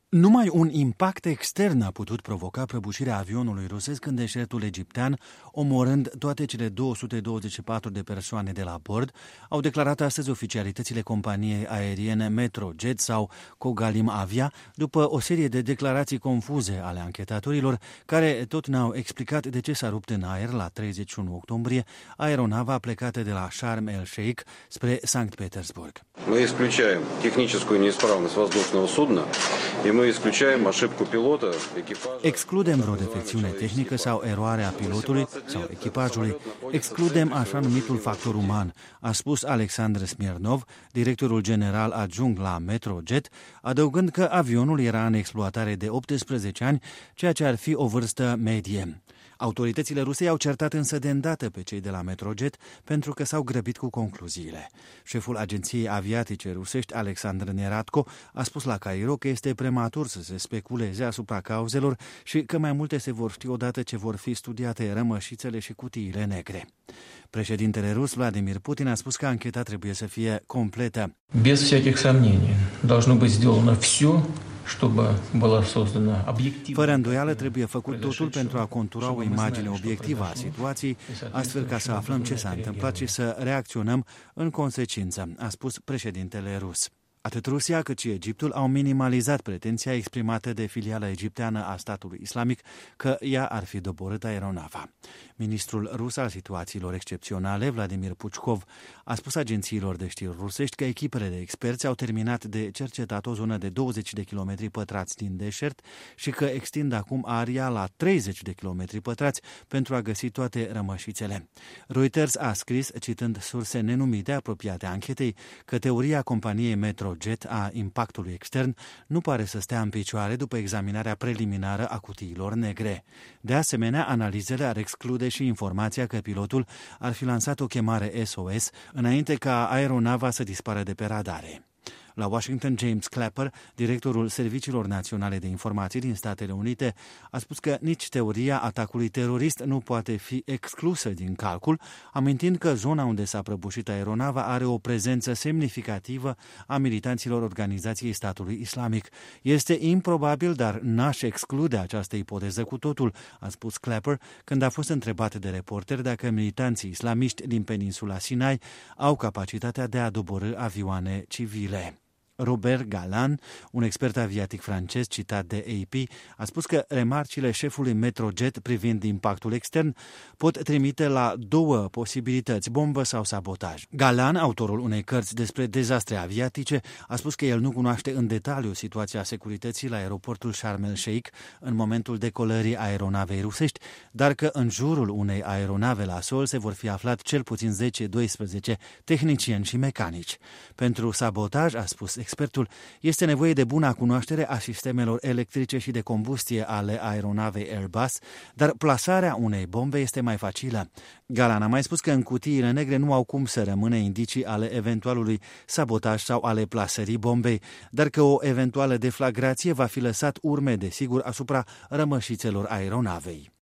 Numai un impact extern a putut provoca prăbușirea avionului rusesc în deșertul egiptean, omorând toate cele 224 de persoane de la bord, au declarat astăzi oficialitățile companiei aeriene Metrojet sau Kogalim Avia, după o serie de declarații confuze ale anchetatorilor, care tot n-au explicat de ce s-a rupt în aer la 31 octombrie aeronava plecată de la Sharm el-Sheikh spre Sankt Petersburg. Мы исключаем техническую неисправность воздушного судна, и мы исключаем ошибку пилота, экипажа. Excludem vreo defecțiune tehnică sau eroare a pilotului sau echipajului. Excludem așa numitul factor uman, a spus Alexandru Smirnov, directorul general adjunct la Metrojet, adăugând că avionul era în exploatare de 18 ani, ceea ce ar fi o vârstă medie. Autoritățile ruse au certat însă de îndată pe cei de la Metrojet pentru că s-au grăbit cu concluziile. Șeful agenției aviatice rusești, Alexandru Neradko, a spus la Cairo că este prematur să se speculeze asupra cauzelor și că mai multe se vor ști odată ce vor fi studiate rămășițele și cutiile negre. Președintele rus, Vladimir Putin, a spus că ancheta trebuie să fie completă. Без всяких сомнений должно быть сделано всё, чтобы была создана объективная. Fără îndoială trebuie făcut totul pentru a contura o imagine obiectivă a situației, astfel ca să aflăm ce s-a întâmplat și să reacționăm în consecință, a spus președintele rus. Atât Rusia cât și Egiptul au minimalizat pretenția exprimată de filiala egipteană a statului islamic că ea ar fi doborât aeronava. Ministrul rus al situațiilor excepționale, Vladimir Puchkov, a spus agențiilor de știri rusești că echipele de experți au terminat de cercetat o zonă de 20 de kilometri pătrați din deșert și că extind acum aria la 30 de kilometri pătrați pentru a găsi toate rămășițele. Reuters a scris, citând surse nenumite apropiate anchetei, că teoria companiei Metrojet a impactului extern nu pare să stea în picioare după examinarea preliminară a cutiilor negre. De asemenea, analizele ar exclude și informația că pilotul ar fi lansat o chemare SOS înainte ca aeronava să dispară de pe radare. La Washington, James Clapper, directorul Serviciilor Naționale de Informații din Statele Unite, a spus că nici teoria atacului terorist nu poate fi exclusă din calcul, amintind că zona unde s-a prăbușit aeronava are o prezență semnificativă a militanților Organizației Statului Islamic. Este improbabil, dar n-aș exclude această ipoteză cu totul, a spus Clapper, când a fost întrebat de reporteri dacă militanții islamiști din peninsula Sinai au capacitatea de a doborî avioane civile. Robert Galan, un expert aviatic francez citat de AP, a spus că remarcile șefului Metrojet privind impactul extern pot trimite la două posibilități, bombă sau sabotaj. Galan, autorul unei cărți despre dezastre aviatice, a spus că el nu cunoaște în detaliu situația securității la aeroportul Sharm el-Sheikh în momentul decolării aeronavei rusești, dar că în jurul unei aeronave la sol se vor fi aflat cel puțin 10-12 tehnicieni și mecanici. Pentru sabotaj, a spus expertul, este nevoie de buna cunoaștere a sistemelor electrice și de combustie ale aeronavei Airbus, dar plasarea unei bombe este mai facilă. Galan a mai spus că în cutiile negre nu au cum să rămână indicii ale eventualului sabotaj sau ale plasării bombei, dar că o eventuală deflagrație va fi lăsat urme, desigur, asupra rămășițelor aeronavei.